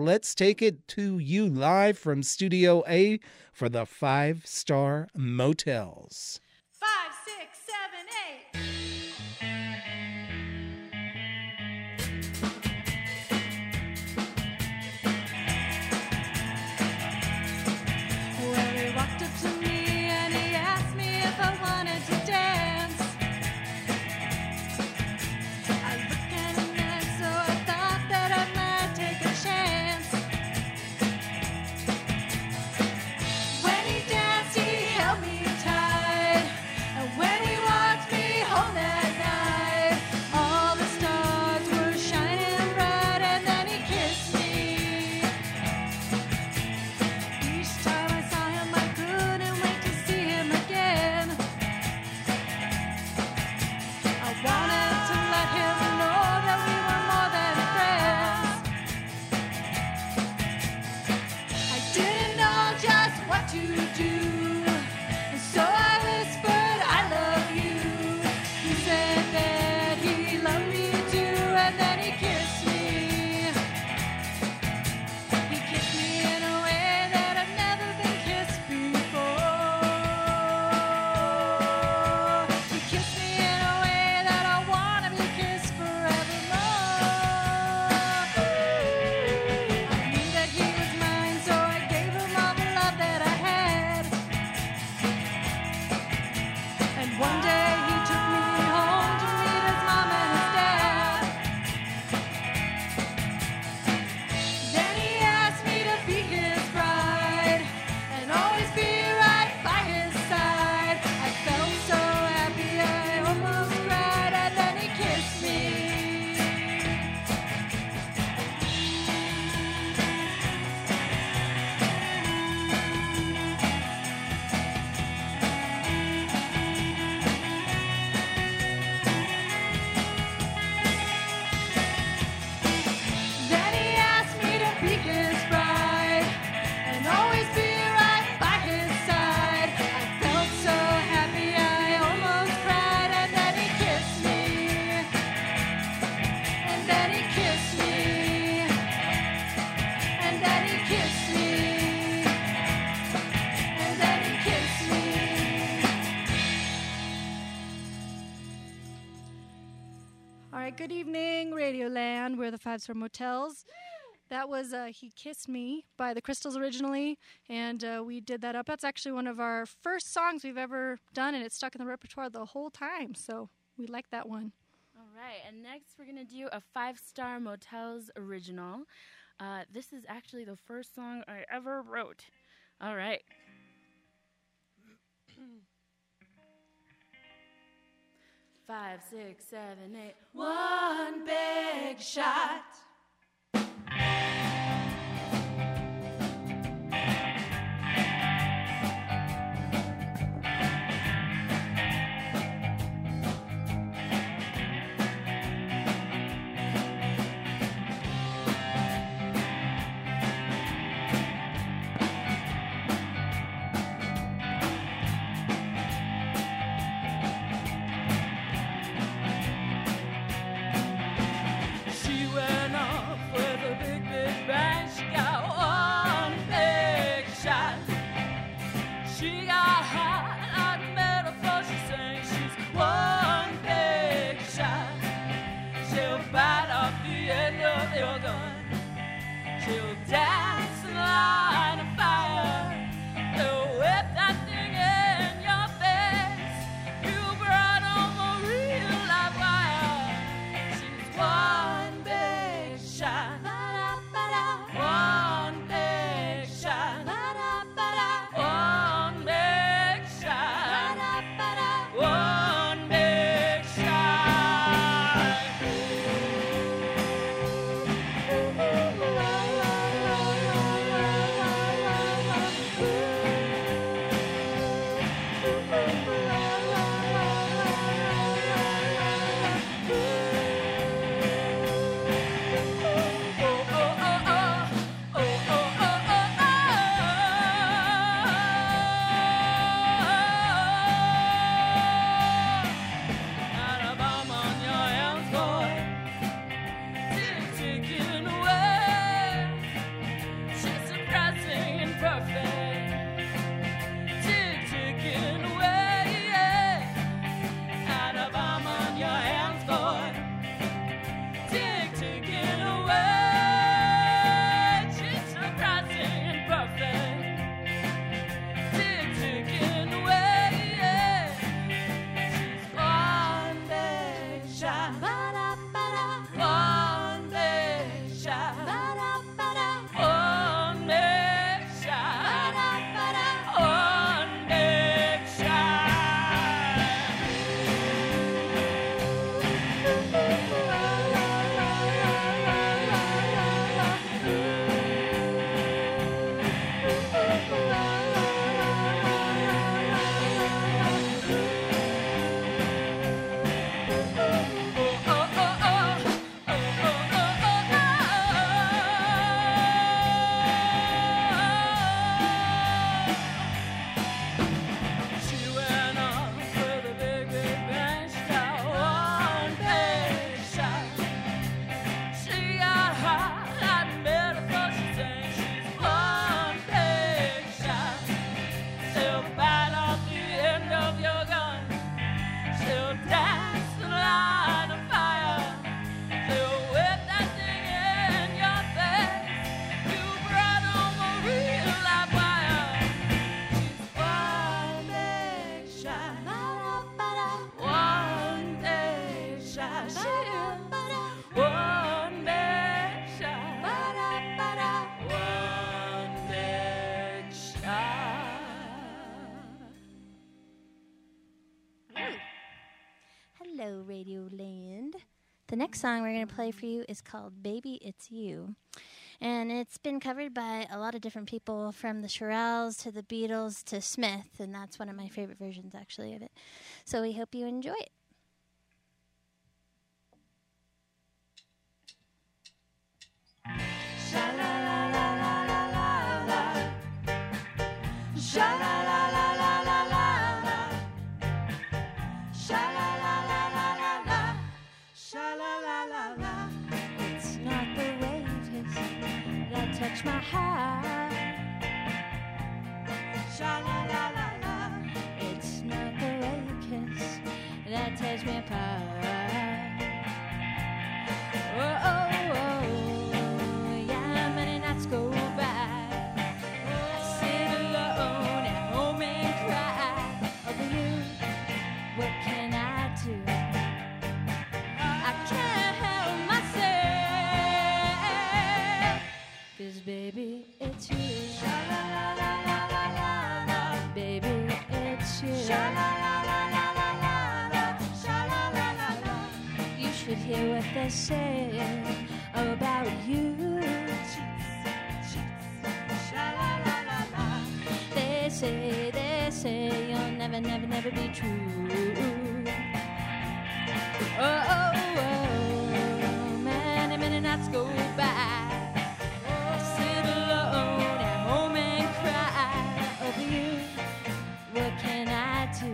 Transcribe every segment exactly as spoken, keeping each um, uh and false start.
let's take it to you live from Studio A for the Five Star Motels. Five, six, seven, eight. Well, he walked up to me and he asked me if I wanted to dance. I looked at him and so I thought that I might take a chance. When he danced, he held me tight, and when he walked me home that night, all the stars were shining bright, and then he kissed me. Each time I saw him, I couldn't wait to see him again. I wanted to let him know that we were more than friends. I didn't know just what to do, and so I whispered, I love you. He said that he loved me too, and then he kissed me. He kissed me in a way that I've never been kissed before. He kissed me in a way that I want to be kissed forevermore. I knew that he was mine, so I gave him all the love that I had. And one day he took me home to meet his mom and his dad. Then he asked me to be his bride and always be right by his side. I felt so happy I almost cried, and then he kissed me. Then he asked me to be his bride and always be right by his side. I felt so happy I almost cried, and then he kissed me. And then he kissed me. And then he kissed me. And then he kissed me. All right, good evening, Radioland. We're the Five Star Motels. That was uh, He Kissed Me by the Crystals originally, and uh, we did that up. That's actually one of our first songs we've ever done, and it's stuck in the repertoire the whole time, so we like that one. All right, and next we're going to do a Five Star Motels original. Uh, this is actually the first song I ever wrote. All right. Five, six, seven, eight. One big shot. She went off with a big, big bang. She got one big shot. She got hot like a metaphor. She sang she's one big shot. She'll bite off the end of your gun. She'll dance and light a fire. She'll whip that thing in your face. You brought on the real live wire. She's one big shot. One big shot. One big shot. One big shot. Radio Land. The next song we're going to play for you is called Baby It's You. And it's been covered by a lot of different people, from the Shirelles to the Beatles to Smith, and that's one of my favorite versions, actually, of it. So we hope you enjoy it. Sha-la-la-la-la-la-la. Sha-la-la-la-la-la-la. Sha-la-la-la-la-la-la. Sha-la-la-la-la. It's not the way it is that touched my heart. Sha-la-la-la-la. It's not the way you kiss that tears me apart. Oh, oh, oh, yeah, many nights go by. I sit alone at home and cry over you. What can I do? I can't help myself. 'Cause baby, it's you. Sha-la-la-la-la-la-la. Baby, it's you. Sha-la-la-la-la-la-la. Sha-la-la-la-la. You should hear what they say about you. Sha-la-la-la-la. They say, they say you'll never, never, never be true. Oh, oh, oh, many, many nights go by. I sit alone at home and cry over you. What can I do?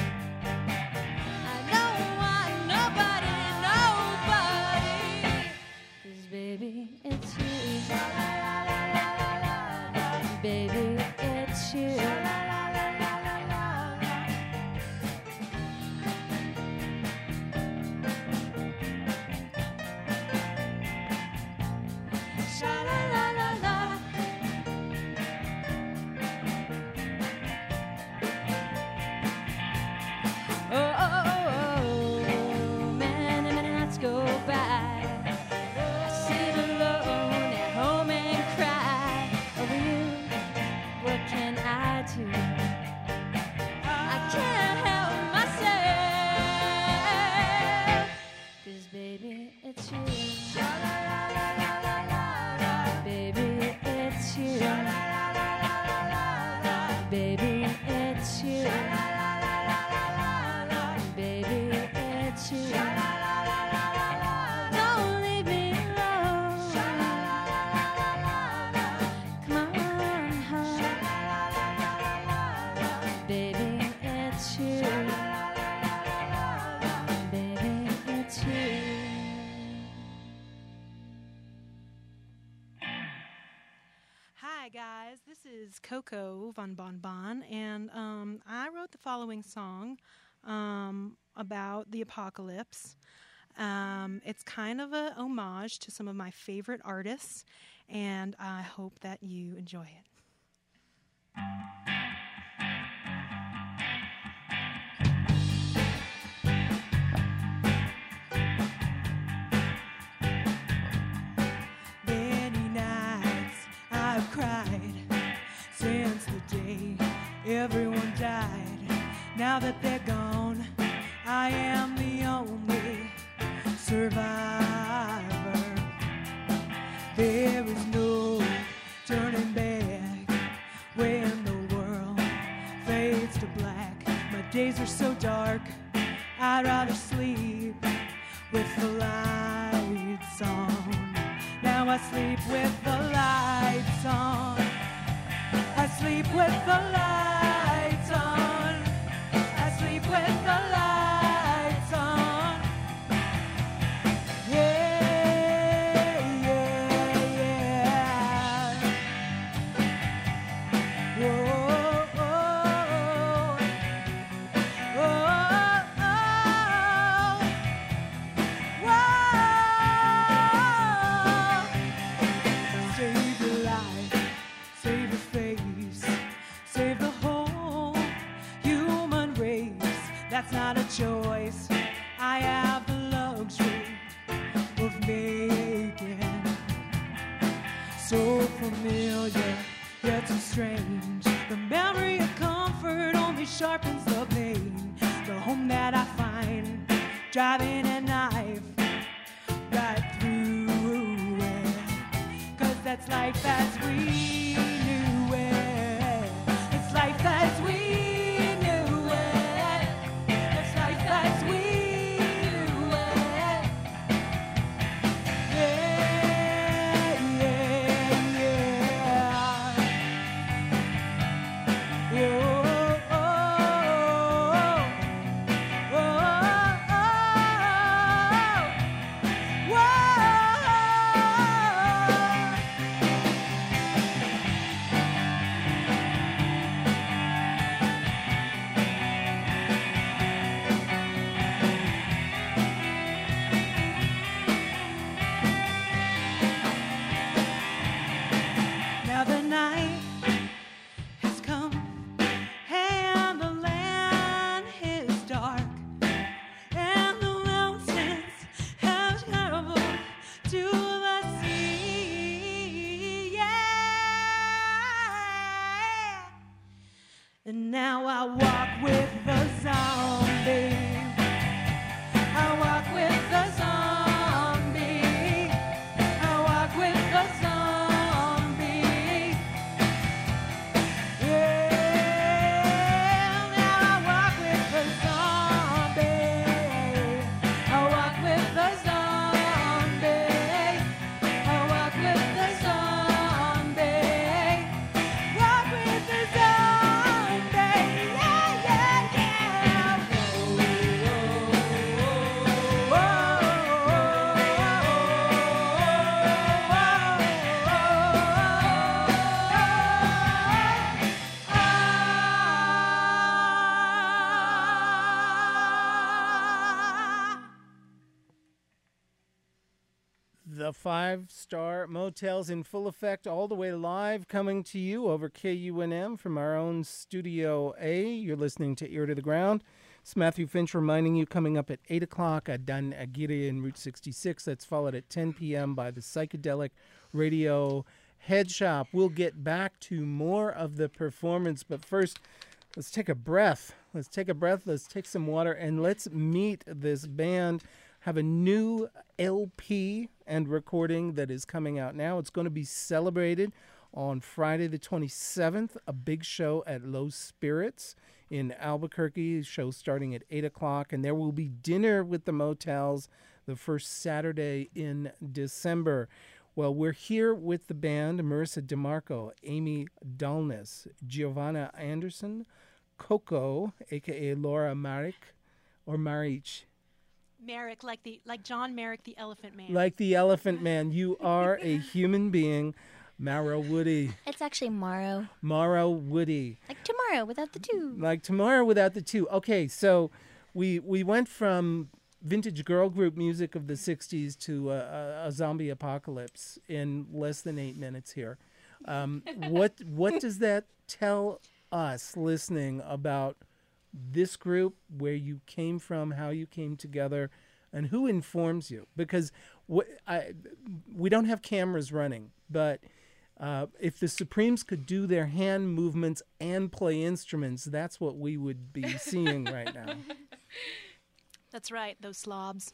I don't want nobody, nobody. 'Cause baby, it's you. Baby, it's you. Sha-la-la-la-la. Oh, oh, oh, oh, many, many nights go by. I sit alone at home and cry over you. What can I do? I can't help myself. 'Cause baby, it's you. Baby, it's you. Baby, it's you. Baby, it's you. Don't leave me alone. Come on, hon. Baby, it's you. Baby, it's you. Hi guys, this is Coco von Bon Bon, and um, I wrote the following song um, about the apocalypse. Um, it's kind of a homage to some of my favorite artists, and I hope that you enjoy it. Many nights I've cried since the day everyone died. Now that they're gone, I am the only survivor. There is no turning back when the world fades to black. My days are so dark, I'd rather sleep with the lights on. Now I sleep with the lights on. I sleep with the lights on. I sleep with the lights on. Yeah, yeah, yeah. Whoa, oh, oh, oh, whoa. Save your life, save your face, save the whole human race. That's not a choice I have the luxury of making. So familiar, yet so strange. The memory of comfort only sharpens the pain. The home that I find driving a knife right through it. 'Cause that's life as we knew it. It's life as we knew it. It's life as we knew it. Yeah, yeah, yeah. Yeah. Oh, oh, oh, oh, whoa. Now the night has come and the land is dark and the mountains have traveled to the sea. Yeah. And now I walk with the zombie. I walk with the zombie. I walk with the zombie. Yeah, now I walk with the zombie. I walk with the zombie. I walk with the zombie. Walk with the zombie. Yeah, yeah, yeah. The five-star motels in full effect, all the way live, coming to you over K U N M from our own Studio A. You're listening to Ear to the Ground. It's Matthew Finch reminding you, coming up at eight o'clock at Dan Aguirre in Route sixty-six. That's followed at ten p.m. by the Psychedelic Radio Head Shop. We'll get back to more of the performance, but first, let's take a breath. Let's take a breath. Let's take some water, and let's meet this band. Have a new L P and recording that is coming out now. It's going to be celebrated on Friday the twenty-seventh, a big show at Los Spirits in Albuquerque, show starting at eight o'clock, and there will be dinner with the Motels the first Saturday in December. Well, we're here with the band, Marissa DeMarco, Amy Dullness, Giovanna Anderson, Coco, a k a. Laura Marich, or Marich. Merrick, like the like John Merrick, the Elephant Man. Like the Elephant Man. You are a human being, Mara Woody. It's actually Morrow. Mara Woody. Like tomorrow without the two. Like tomorrow without the two. Okay, so we we went from vintage girl group music of the sixties to a, a, a zombie apocalypse in less than eight minutes here. Um, what what does that tell us listening about this group, where you came from, how you came together, and who informs you? Because wh- I, we don't have cameras running, but uh, if the Supremes could do their hand movements and play instruments, that's what we would be seeing right now. That's right, those slobs.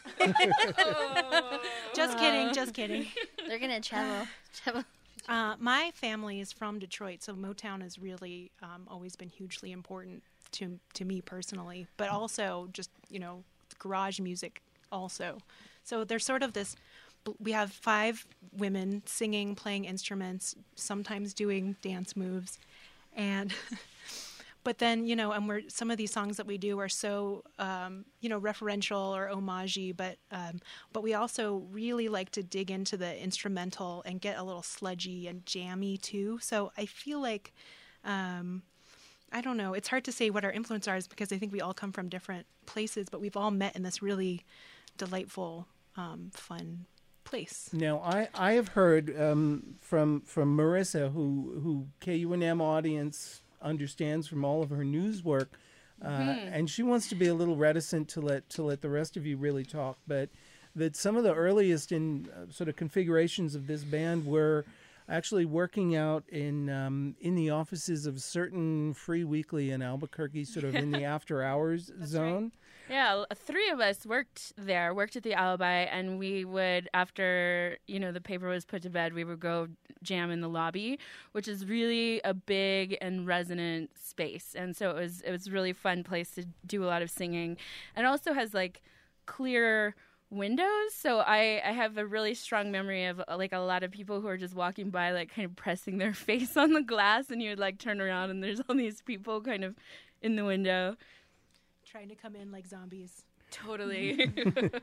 Just kidding, just kidding. They're going to travel. travel. Uh, my family is from Detroit, so Motown has really um, always been hugely important to to me personally, but also just, you know, garage music also. So there's sort of this, we have five women singing, playing instruments, sometimes doing dance moves, and but then, you know, and we're, some of these songs that we do are so, um, you know, referential or homage-y, but um, but we also really like to dig into the instrumental and get a little sludgy and jammy too. So I feel like, um, I don't know, it's hard to say what our influence are, because I think we all come from different places, but we've all met in this really delightful, um, fun place. Now, I, I have heard um, from from Marissa, who who K U N M audience understands from all of her news work, uh, mm-hmm. and she wants to be a little reticent to let to let the rest of you really talk, but that some of the earliest in uh, sort of configurations of this band were actually working out in um, in the offices of certain Free Weekly in Albuquerque, sort of in the after hours zone. Right. Yeah, three of us worked there, worked at the Alibi, and we would, after, you know, the paper was put to bed, we would go jam in the lobby, which is really a big and resonant space. And so it was it was a really fun place to do a lot of singing. And it also has, like, clear windows, so I, I have a really strong memory of, like, a lot of people who are just walking by, like, kind of pressing their face on the glass, and you would, like, turn around, and there's all these people kind of in the window. Trying to come in like zombies. Totally.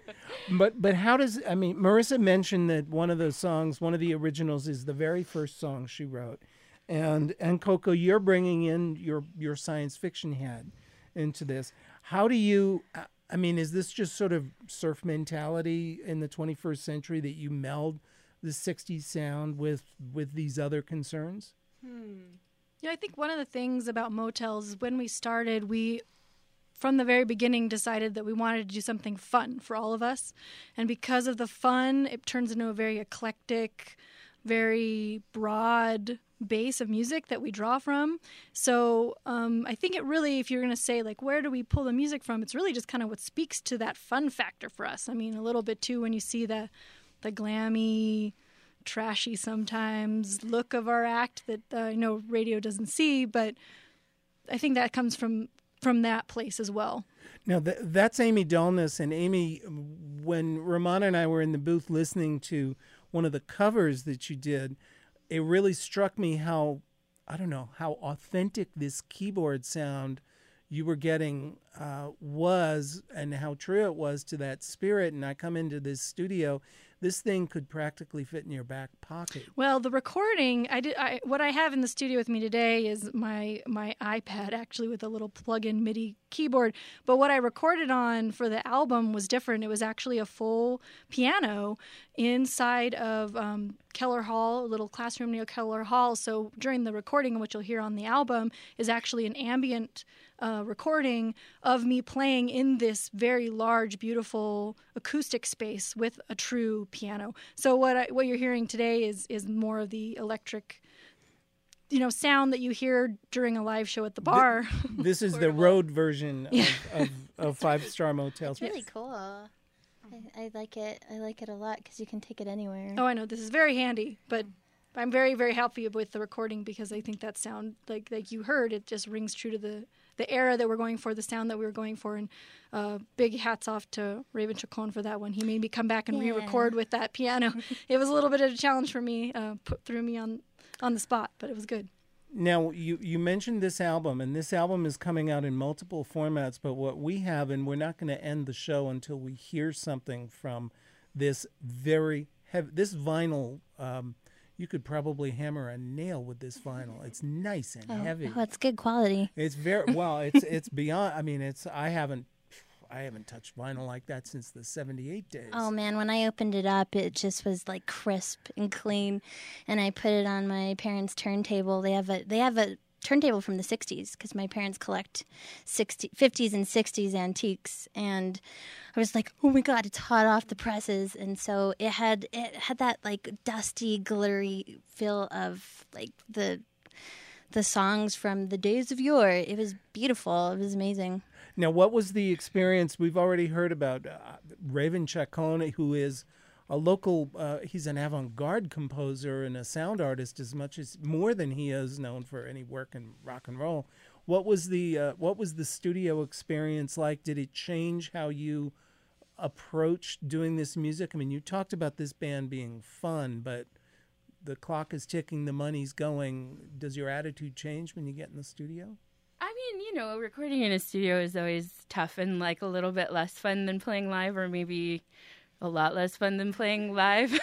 But but how does I mean? Marissa mentioned that one of those songs, one of the originals, is the very first song she wrote, and and Coco, you're bringing in your your science fiction head into this. How do you? I mean, is this just sort of surf mentality in the twenty-first century that you meld the sixties sound with with these other concerns? Hmm. Yeah, I think one of the things about motels is when we started, we from the very beginning decided that we wanted to do something fun for all of us. And because of the fun, it turns into a very eclectic, very broad base of music that we draw from. So um, I think it really, if you're going to say, like, where do we pull the music from, it's really just kind of what speaks to that fun factor for us. I mean, a little bit, too, when you see the, the glammy, trashy sometimes look of our act that uh, I know radio doesn't see, but I think that comes from from that place as well. Now, th- that's Amy Dullness. And Amy, when Ramona and I were in the booth listening to one of the covers that you did, it really struck me how, I don't know, how authentic this keyboard sound you were getting uh, was, and how true it was to that spirit. And I come into this studio, this thing could practically fit in your back pocket. Well, the recording, I did. I, what I have in the studio with me today is my my iPad, actually, with a little plug-in MIDI keyboard. But what I recorded on for the album was different. It was actually a full piano inside of um, Keller Hall, a little classroom near Keller Hall. So during the recording, which you'll hear on the album, is actually an ambient uh, recording of me playing in this very large, beautiful acoustic space with a true piano. So what I, what you're hearing today is is more of the electric, you know, sound that you hear during a live show at the bar. This is the road version of, Yeah. of, of Five Star Motels. It's really cool. I, I like it. I like it a lot because you can take it anywhere. Oh, I know this is very handy, but I'm very, very happy with the recording because I think that sound, like like you heard, it just rings true to the, the era that we're going for, the sound that we were going for. And uh, big hats off to Raven Chacon for that one. He made me come back and Yeah. re-record with that piano. It was a little bit of a challenge for me, uh, put threw me on on the spot, but it was good. Now, you, you mentioned this album, and this album is coming out in multiple formats, but what we have, and we're not going to end the show until we hear something from this very heavy, this vinyl, um, you could probably hammer a nail with this vinyl. It's nice and Oh, heavy. oh, it's good quality. It's very, well, it's it's beyond, I mean, it's, I haven't, I haven't touched vinyl like that since the seventy-eight days. Oh man, when I opened it up, it just was like crisp and clean, and I put it on my parents' turntable. They have a they have a turntable from the sixties because my parents collect sixty, fifties and sixties antiques, and I was like, oh my god, it's hot off the presses, and so it had it had that like dusty, glittery feel of like the the songs from the days of yore. It was beautiful. It was amazing. Now, what was the experience? We've already heard about uh, Raven Chacon, who is a local, uh, he's an avant-garde composer and a sound artist as much as, more than he is known for any work in rock and roll. What was the, uh, what was the studio experience like? Did it change how you approached doing this music? I mean, you talked about this band being fun, but the clock is ticking, the money's going. Does your attitude change when you get in the studio? I mean, you know, recording in a studio is always tough and like a little bit less fun than playing live, or maybe a lot less fun than playing live.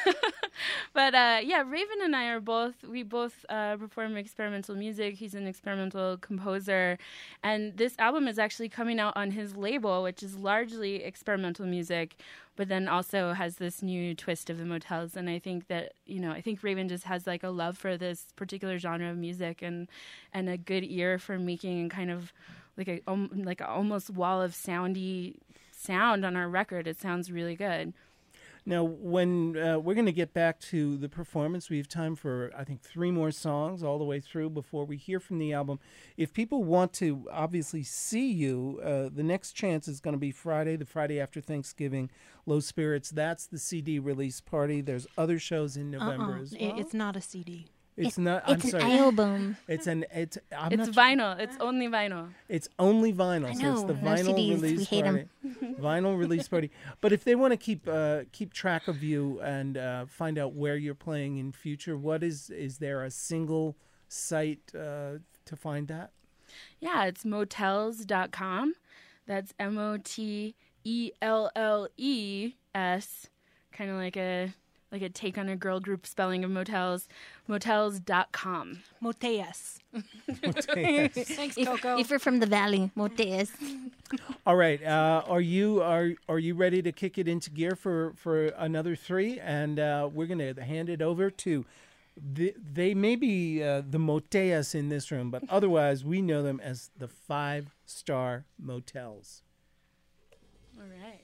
But uh, yeah, Raven and I are both, we both uh, perform experimental music. He's an experimental composer. And this album is actually coming out on his label, which is largely experimental music, but then also has this new twist of the Motels. And I think that, you know, I think Raven just has like a love for this particular genre of music and and a good ear for making kind of like a um, like a almost wall of soundy sound on our record. It sounds really good. Now, when uh, we're going to get back to the performance, we have time for, I think, three more songs all the way through before we hear from the album. If people want to obviously see you, uh, the next chance is going to be Friday, the Friday after Thanksgiving, Low Spirits. That's the C D release party. There's other shows in November Uh-uh. as It- well. It's not a C D. It's not. It's I'm an sorry. album. It's an. It's. I'm It's not vinyl. It's only vinyl. It's only vinyl. I So know, it's the no vinyl C Ds. release We hate 'em. party. Vinyl release party. But if they want to keep uh, keep track of you and uh, find out where you're playing in future, what is is there a single site uh, to find that? Yeah, it's motels dot com. That's M O T E L L E S, kind of like a like a take on a girl group spelling of motels. motels dot com. Moteas. Thanks, If, Coco. if you're from the valley, Motes. All right. Uh, are you are are you ready to kick it into gear for for another three? And uh, we're gonna hand it over to. The, they may be uh, the Moteas in this room, but otherwise we know them as the Five Star Motels. All right.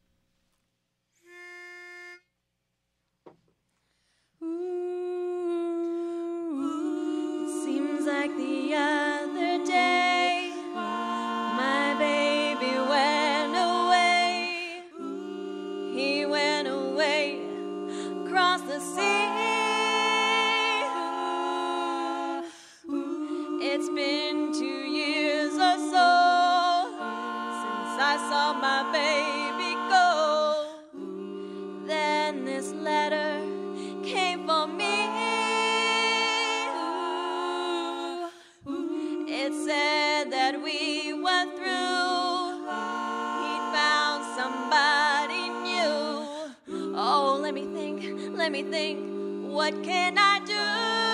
Seems like the other day my baby went away. He went away across the sea. It's been two years or so since I saw my baby go. Then this letter came for me. It said that we were through. He'd found somebody new. Oh, let me think, let me think. What can I do?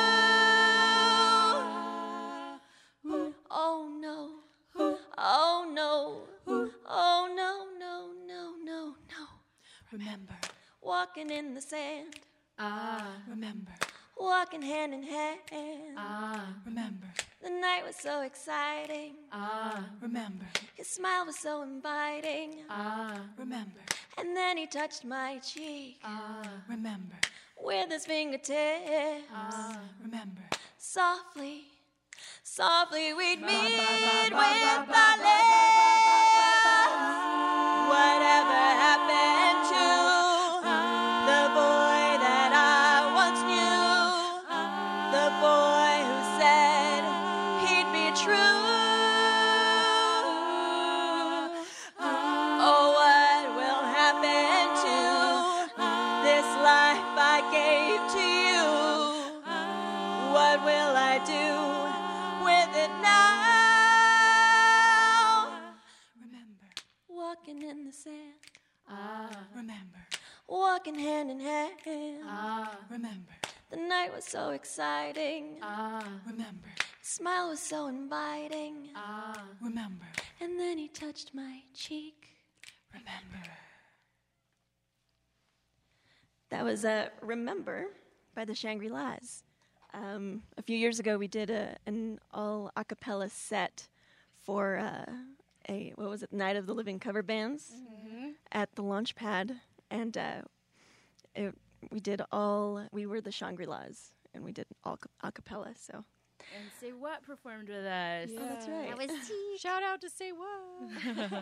Oh no, oh no, oh no, no, no, no, no. Remember, Walking in the sand, Ah, remember, walking hand in hand. ah, remember, The night was so exciting. ah, remember, His smile was so inviting. ah, remember, And then he touched my cheek ah, remember, with his fingertips. ah. remember. Softly, softly we'd meet with our lips. Whatever happened to the boy that I once knew? The boy who said he'd be true. Oh, what will happen to this life I gave to you? What will I do with it now? Remember, Walking in the sand, Ah, remember, walking hand in hand. ah, remember, The night was so exciting. ah, remember, His smile was so inviting. ah. remember, And then he touched my cheek. remember. That was uh, Remember by the Shangri-Las. Um, a few years ago, we did a, an all a cappella set for uh, a, what was it, Night of the Living Cover Bands at the Launchpad. And uh, it, we did all, we were the Shangri-Las, and we did all a cappella, so. And Say What performed with us. Oh, that's right. That was Shout out to Say What.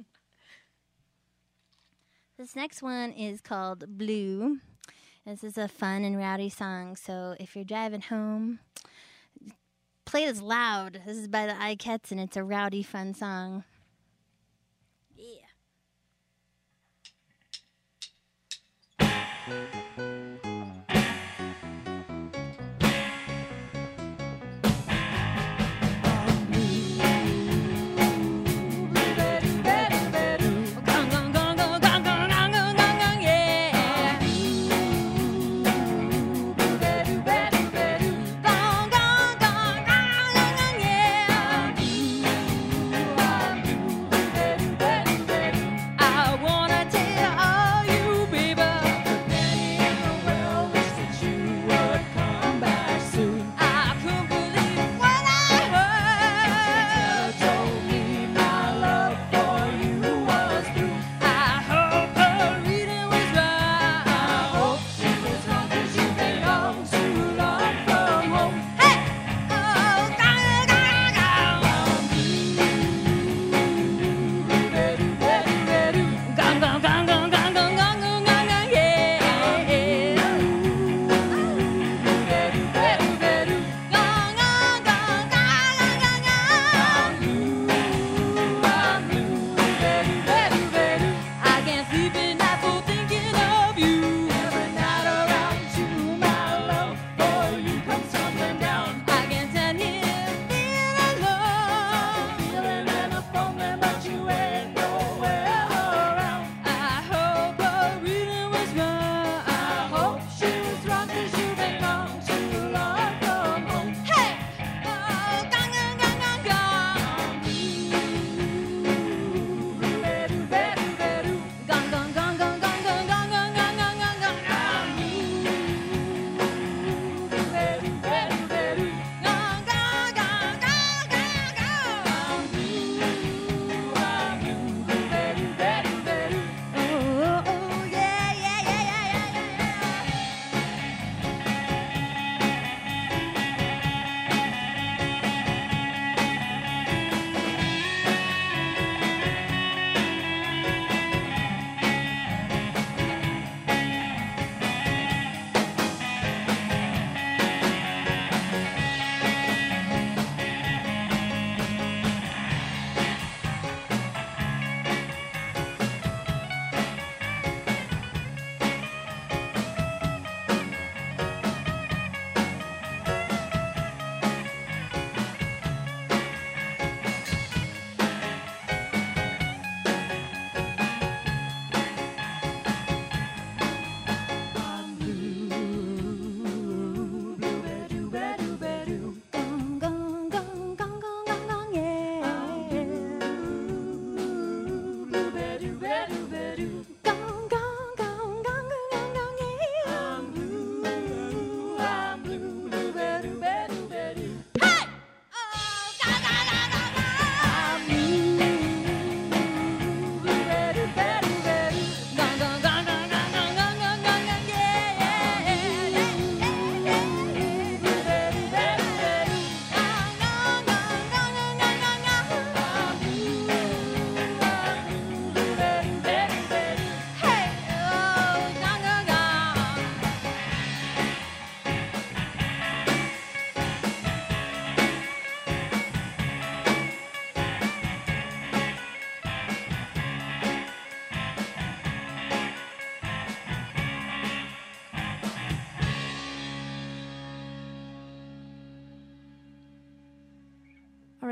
This next one is called Blue. This is a fun and rowdy song, so if you're driving home, play this loud. This is by the Ikettes, and it's a rowdy, fun song. Yeah. Gong, gong, gong, gong, gong, gong, gong, gong, gong, gong, yeah. Gong, gong, gong, gong, gong, gong, yeah. I wanna tell all you people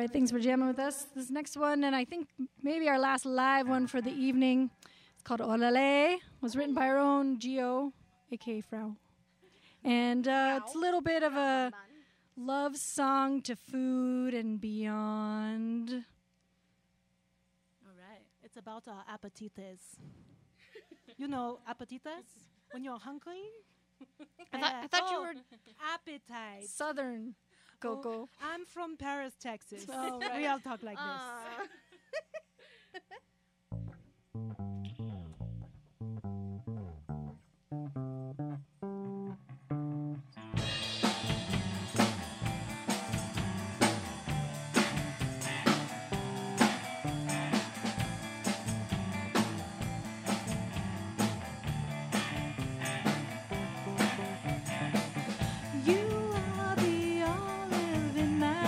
right, thanks for jamming with us. This next one, and I think maybe our last live one for the evening, it's called Olale. Was written by our own Gio, aka Frau. And uh, it's a little bit of a love song to food and beyond. All right. It's about uh, appetites. You know appetites? When you're hungry? I thought, I thought you were appetite. Southern, Coco. Oh, I'm from Paris, Texas. Oh, right. We all talk like this. You are the olive in my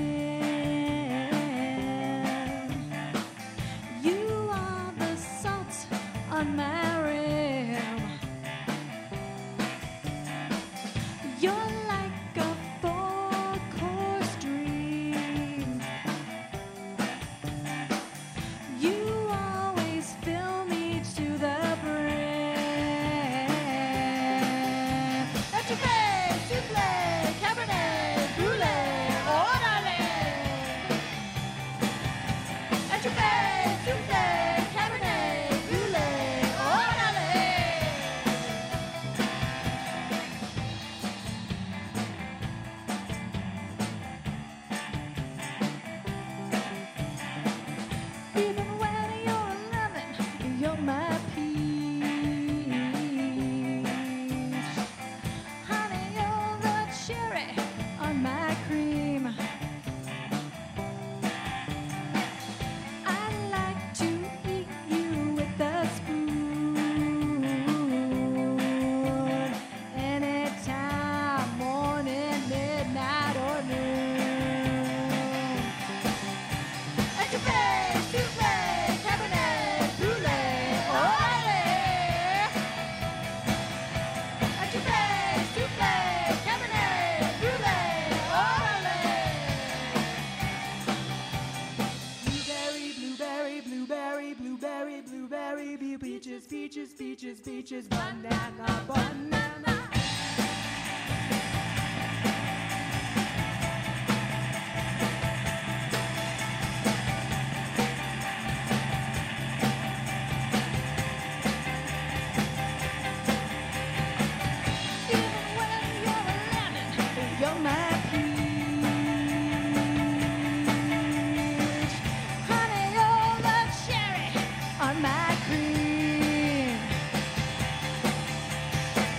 jam. You are the salt on my rim. You're like a four-course dream. You always fill me to the brim. Etouffee, soufflé, cabernet, brûlé, orale. Etouffee, soufflé, cabernet, brûlé, orale. Even when you're a lemon, you're my peach. Honey, you're the cherry on my cream. I like to eat you with a spoon. Anytime, morning, midnight, or noon. Etouffee, soufflé, cabernet, brûlé, orale. Etouffee, soufflé, cabernet, brûlé, orale. Blueberry, blueberry, blueberry, blueberry, blueberry, peaches, peaches, peaches, peaches, banana, banana. Even when you're a lemon, you're my peach. Honey, you're the cherry on my cream.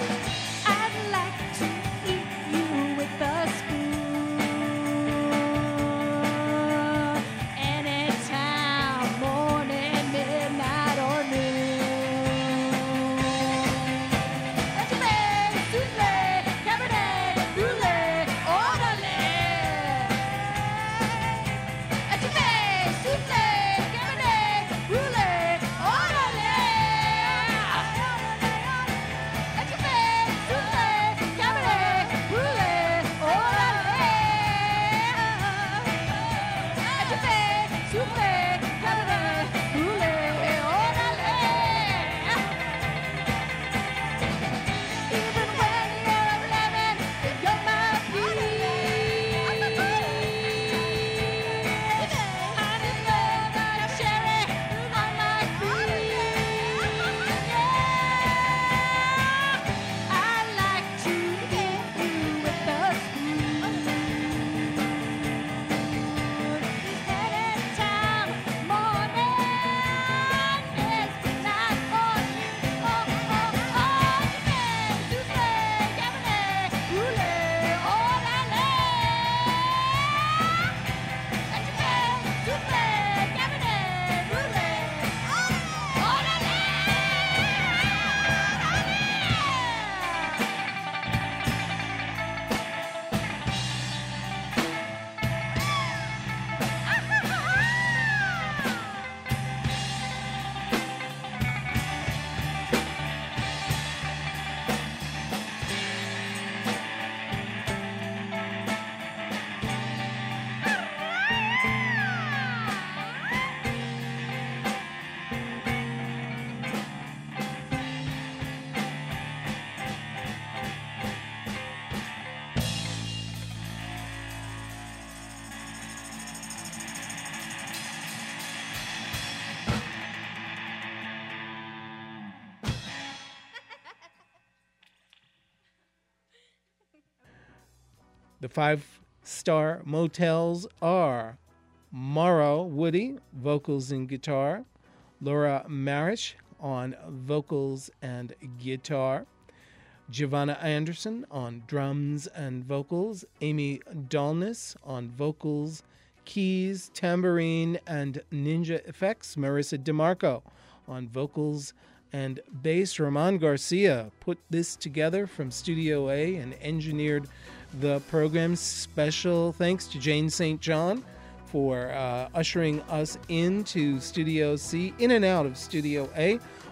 The five-star motels are Morrow Woody, vocals and guitar, Laura Marish on vocals and guitar, Giovanna Anderson on drums and vocals, Amy Dahlness on vocals, keys, tambourine, and ninja effects, Marissa DeMarco on vocals and bass. Roman Garcia put this together from Studio A and engineered the program. Special thanks to Jane Saint John for uh, ushering us into Studio C, in and out of Studio A.